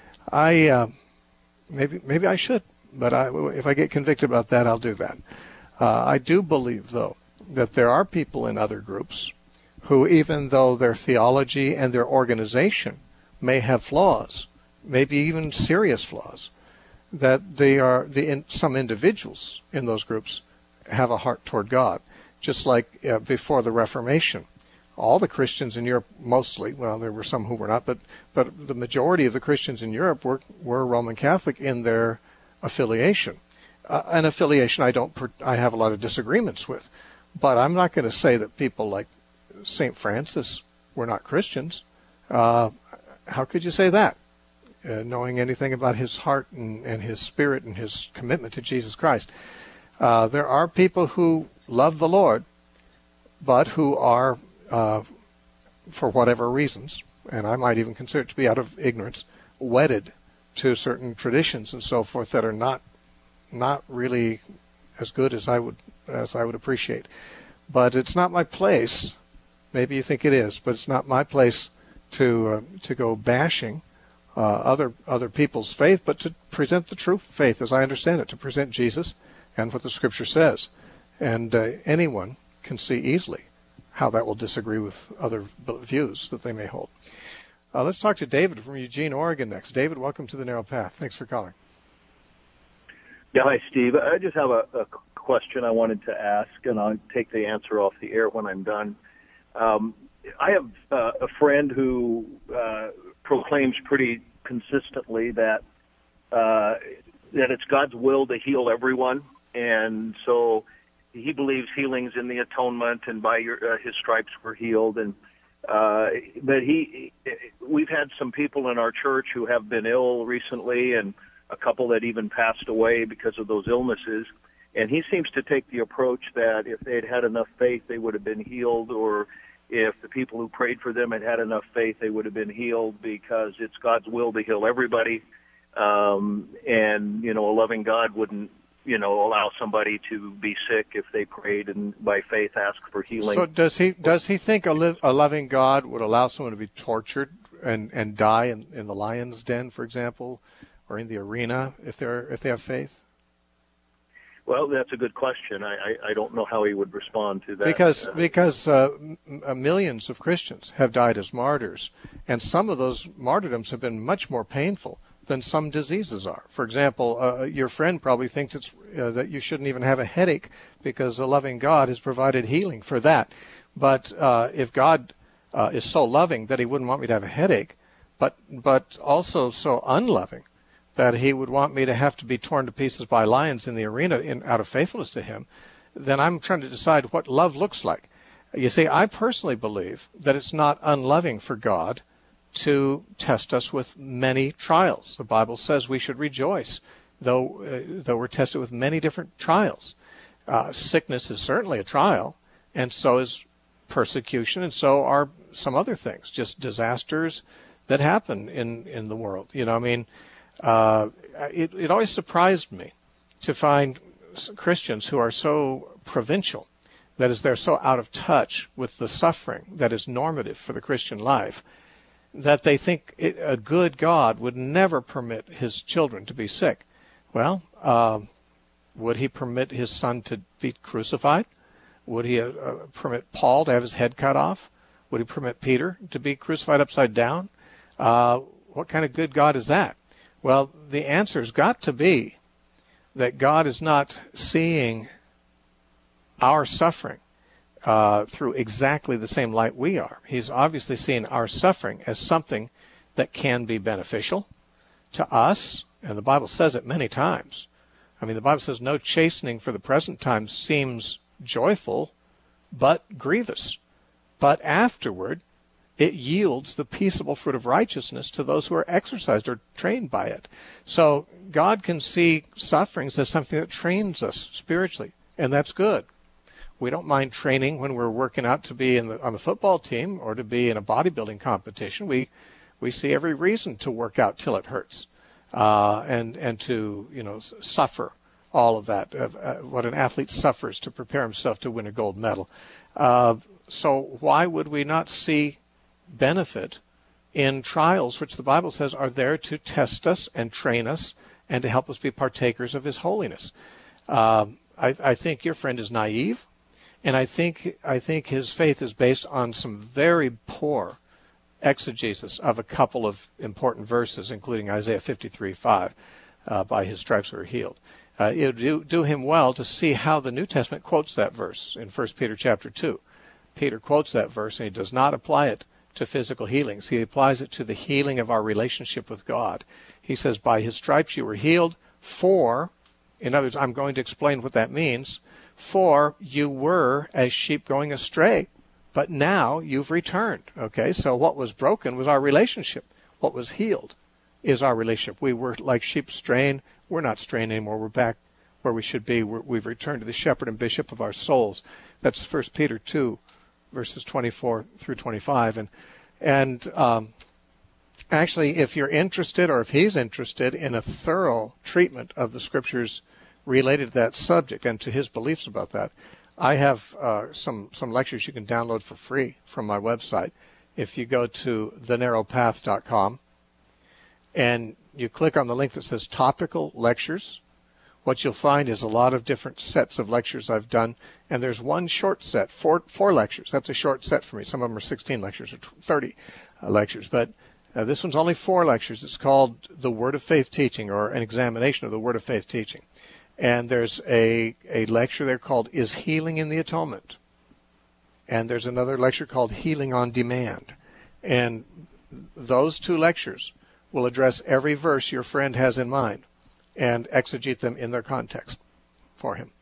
[SPEAKER 1] Maybe I should, but if I get convicted about that, I'll do that. I do believe, though, that there are people in other groups who, even though their theology and their organization may have flaws, maybe even serious flaws, that some individuals in those groups have a heart toward God. Just like before the Reformation, all the Christians in Europe, mostly, well, there were some who were not, but the majority of the Christians in Europe were Roman Catholic in their affiliation. An affiliation I have a lot of disagreements with, but I'm not going to say that people like St. Francis were not Christians. How could you say that? Knowing anything about his heart and his spirit and his commitment to Jesus Christ. There are people who love the Lord, but who are, for whatever reasons, and I might even consider it to be out of ignorance, wedded to certain traditions and so forth that are not really as good as I would appreciate. But it's not my place. Maybe you think it is, but it's not my place to go bashing other people's faith, but to present the true faith as I understand it, to present Jesus and what the Scripture says. And anyone can see easily how that will disagree with other views that they may hold. Let's talk to David from Eugene, Oregon next. David, welcome to the Narrow Path. Thanks for calling.
[SPEAKER 7] Yeah, hi, Steve. I just have a question I wanted to ask, and I'll take the answer off the air when I'm done. I have a friend who proclaims pretty consistently that it's God's will to heal everyone, and so he believes healing's in the atonement, and by his stripes we're healed. And but we've had some people in our church who have been ill recently, and a couple that even passed away because of those illnesses. And he seems to take the approach that if they'd had enough faith, they would have been healed, or if the people who prayed for them had had enough faith, they would have been healed, because it's God's will to heal everybody. And, a loving God wouldn't, allow somebody to be sick if they prayed and by faith asked for healing.
[SPEAKER 1] So does he think a loving God would allow someone to be tortured and die in the lion's den, for example, or in the arena if they have faith?
[SPEAKER 7] Well, that's a good question. I don't know how he would respond to that.
[SPEAKER 1] Because millions of Christians have died as martyrs, and some of those martyrdoms have been much more painful than some diseases are. For example, your friend probably thinks it's that you shouldn't even have a headache because a loving God has provided healing for that. But if God is so loving that he wouldn't want me to have a headache, but also so unloving that he would want me to have to be torn to pieces by lions in the arena out of faithfulness to him, then I'm trying to decide what love looks like. You see, I personally believe that it's not unloving for God to test us with many trials. The Bible says we should rejoice, though we're tested with many different trials. Sickness is certainly a trial, and so is persecution, and so are some other things, just disasters that happen in the world. It always surprised me to find Christians who are so provincial, that is, they're so out of touch with the suffering that is normative for the Christian life, that they think a good God would never permit his children to be sick. Well, would he permit his son to be crucified? Would he permit Paul to have his head cut off? Would he permit Peter to be crucified upside down? What kind of good God is that? Well, the answer's got to be that God is not seeing our suffering through exactly the same light we are. He's obviously seeing our suffering as something that can be beneficial to us, and the Bible says it many times. I mean, the Bible says no chastening for the present time seems joyful, but grievous. But afterward, it yields the peaceable fruit of righteousness to those who are exercised or trained by it. So God can see sufferings as something that trains us spiritually, and that's good. We don't mind training when we're working out to be on the football team or to be in a bodybuilding competition. We see every reason to work out till it hurts, and to suffer all of that. What an athlete suffers to prepare himself to win a gold medal. So why would we not see benefit in trials, which the Bible says are there to test us and train us and to help us be partakers of his holiness? I think your friend is naive. And I think his faith is based on some very poor exegesis of a couple of important verses, including Isaiah 53:5, by his stripes we are healed. It would do him well to see how the New Testament quotes that verse in 1 Peter chapter 2. Peter quotes that verse, and he does not apply it to physical healings. He applies it to the healing of our relationship with God. He says, by his stripes you were healed, for, in other words, I'm going to explain what that means, for you were as sheep going astray, but now you've returned. Okay, so what was broken was our relationship. What was healed is our relationship. We were like sheep straying. We're not straying anymore. We're back where we should be. We've returned to the shepherd and bishop of our souls. That's 1 Peter 2, verses 24 through 25. And actually, if you're interested, or if he's interested in a thorough treatment of the Scriptures related to that subject and to his beliefs about that, I have some lectures you can download for free from my website. If you go to thenarrowpath.com and you click on the link that says Topical Lectures, what you'll find is a lot of different sets of lectures I've done, and there's one short set, four lectures. That's a short set for me. Some of them are 16 lectures or 30 lectures, but this one's only 4 lectures. It's called The Word of Faith Teaching, or an examination of the Word of Faith Teaching. And there's a lecture there called Is Healing in the Atonement? And there's another lecture called Healing on Demand. And those 2 lectures will address every verse your friend has in mind and exegete them in their context for him.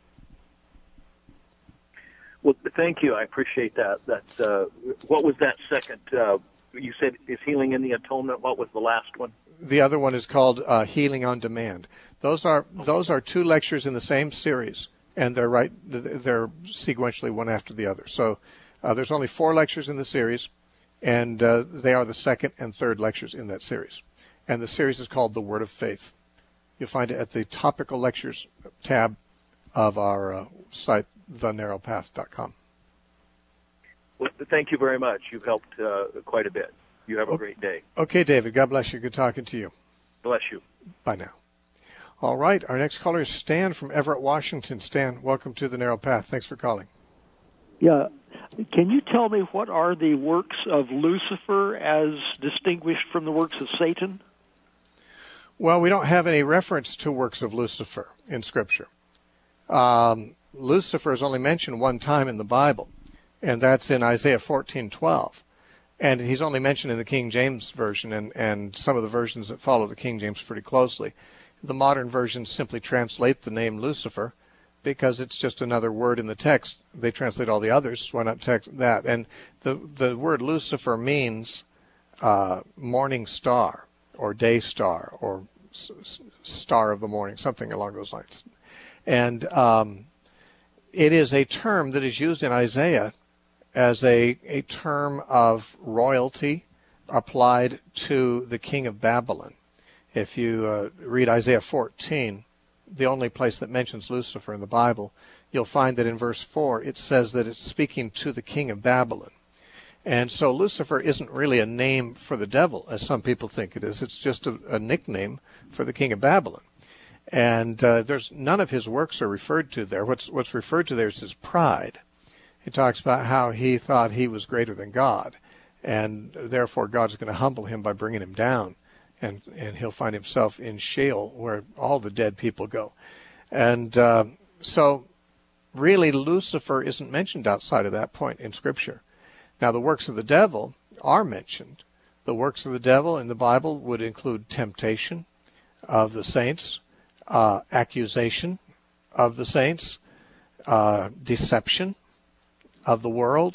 [SPEAKER 7] Well, thank you. I appreciate that. What was that second? You said Is Healing in the Atonement. What was the last one?
[SPEAKER 1] The other one is called Healing on Demand. Those are 2 lectures in the same series, and they're sequentially one after the other. So there's only 4 lectures in the series, and they are the second and third lectures in that series. And the series is called The Word of Faith. You'll find it at the Topical Lectures tab of our site, thenarrowpath.com.
[SPEAKER 7] Well, thank you very much. You've helped quite a bit. You have a great day.
[SPEAKER 1] Okay, David. God bless you. Good talking to you.
[SPEAKER 7] Bless you.
[SPEAKER 1] Bye now. All right. Our next caller is Stan from Everett, Washington. Stan, welcome to The Narrow Path. Thanks for calling.
[SPEAKER 8] Yeah. Can you tell me what are the works of Lucifer as distinguished from the works of Satan?
[SPEAKER 1] Well, we don't have any reference to works of Lucifer in Scripture. Lucifer is only mentioned one time in the Bible, and that's in Isaiah 14:12. And he's only mentioned in the King James Version and some of the versions that follow the King James pretty closely. The modern versions simply translate the name Lucifer because it's just another word in the text. They translate all the others. Why not text that? And the word Lucifer means morning star or day star or star of the morning, something along those lines. And it is a term that is used in Isaiah as a term of royalty applied to the king of Babylon. If you read Isaiah 14, the only place that mentions Lucifer in the Bible, you'll find that in verse 4 it says that it's speaking to the king of Babylon. And so Lucifer isn't really a name for the devil, as some people think it is. It's just a nickname for the king of Babylon. And there's none of his works are referred to there. What's referred to there is his pride. He talks about how he thought he was greater than God, and therefore God's going to humble him by bringing him down, and he'll find himself in Sheol, where all the dead people go. And so really Lucifer isn't mentioned outside of that point in Scripture. Now, the works of the devil are mentioned. The works of the devil in the Bible would include temptation of the saints, accusation of the saints, deception of the world.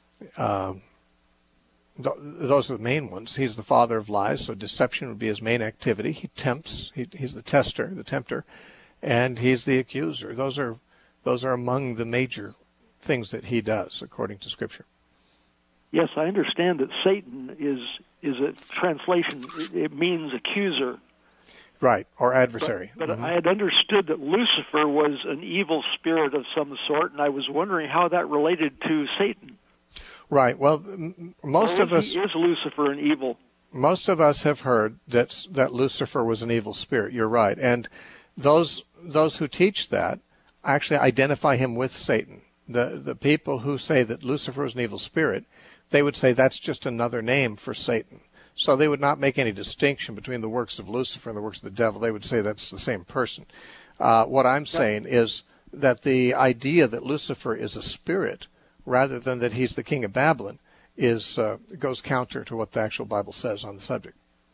[SPEAKER 1] Those are the main ones. He's the father of lies, so deception would be his main activity. He tempts. He's the tester, the tempter, and he's the accuser. Those are among the major things that he does, according to Scripture.
[SPEAKER 8] Yes, I understand that Satan is a translation. It means accuser.
[SPEAKER 1] Right, or adversary.
[SPEAKER 8] But I had understood that Lucifer was an evil spirit of some sort, and I was wondering how that related to Satan.
[SPEAKER 1] Right. Well, most of us
[SPEAKER 8] is Lucifer an evil.
[SPEAKER 1] Most of us have heard that Lucifer was an evil spirit. You're right, and those who teach that actually identify him with Satan. The people who say that Lucifer is an evil spirit, they would say that's just another name for Satan. So they would not make any distinction between the works of Lucifer and the works of the devil. They would say that's the same person. What I'm saying is that the idea that Lucifer is a spirit rather than that he's the king of Babylon goes counter to what the actual Bible says on the subject.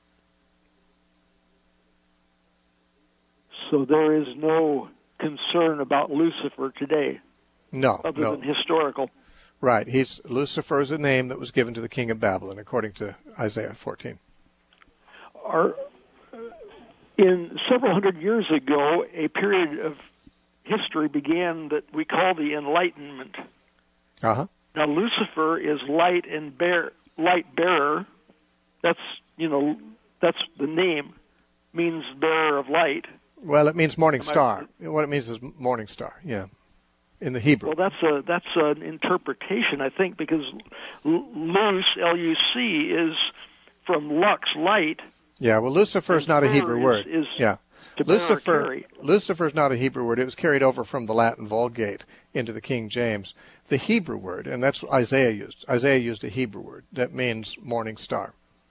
[SPEAKER 8] So there is no concern about Lucifer today?
[SPEAKER 1] No.
[SPEAKER 8] Other than historical?
[SPEAKER 1] Right. Lucifer is a name that was given to the king of Babylon, according to Isaiah 14.
[SPEAKER 8] In several hundred years ago, a period of history began that we call the Enlightenment.
[SPEAKER 1] Uh-huh.
[SPEAKER 8] Now, Lucifer is light bearer. That's the name, means bearer of light.
[SPEAKER 1] Well, it means morning star. What it means is morning star, yeah, in the Hebrew.
[SPEAKER 8] Well, that's an interpretation, I think, because Luz, L-U-C, is from lux, light.
[SPEAKER 1] Yeah, well, Lucifer is not a Hebrew word. Yeah. Lucifer is not a Hebrew word. It was carried over from the Latin Vulgate into the King James. The Hebrew word, and that's what Isaiah used. Isaiah used a Hebrew word that means morning star.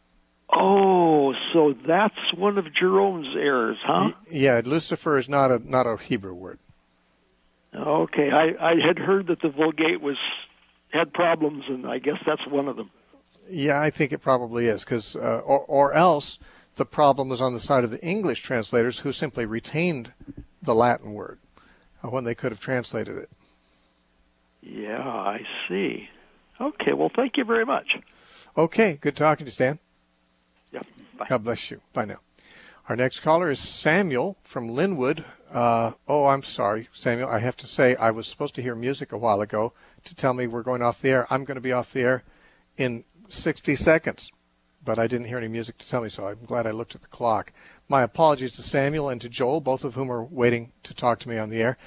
[SPEAKER 8] Oh, so that's one of Jerome's errors, huh?
[SPEAKER 1] Yeah, Lucifer is not a Hebrew word.
[SPEAKER 8] Okay, I had heard that the Vulgate had problems, and I guess that's one of them.
[SPEAKER 1] Yeah, I think it probably is, because or else the problem was on the side of the English translators who simply retained the Latin word when they could have translated it.
[SPEAKER 8] Yeah, I see. Okay, well, thank you very much.
[SPEAKER 1] Okay, good talking to you, Stan.
[SPEAKER 8] Yeah, bye.
[SPEAKER 1] God bless you. Bye now. Our next caller is Samuel from Linwood. I'm sorry, Samuel. I have to say I was supposed to hear music a while ago to tell me we're going off the air. I'm going to be off the air in 60 seconds, but I didn't hear any music to tell me, so I'm glad I looked at the clock. My apologies to Samuel and to Joel, both of whom are waiting to talk to me on the air.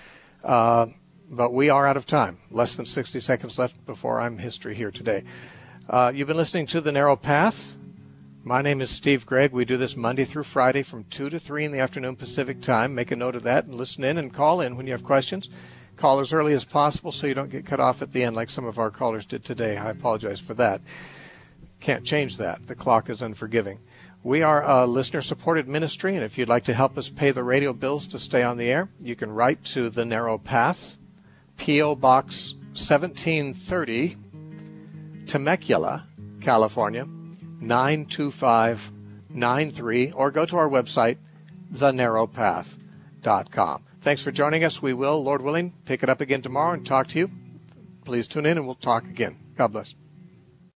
[SPEAKER 1] But we are out of time. Less than 60 seconds left before I'm history here today. You've been listening to The Narrow Path. My name is Steve Gregg. We do this Monday through Friday from 2 to 3 in the afternoon Pacific time. Make a note of that and listen in and call in when you have questions. Call as early as possible so you don't get cut off at the end like some of our callers did today. I apologize for that. Can't change that. The clock is unforgiving. We are a listener-supported ministry, and if you'd like to help us pay the radio bills to stay on the air, you can write to The Narrow Path, P.O. Box 1730, Temecula, California, 92593, or go to our website, thenarrowpath.com. Thanks for joining us. We will, Lord willing, pick it up again tomorrow and talk to you. Please tune in and we'll talk again. God bless.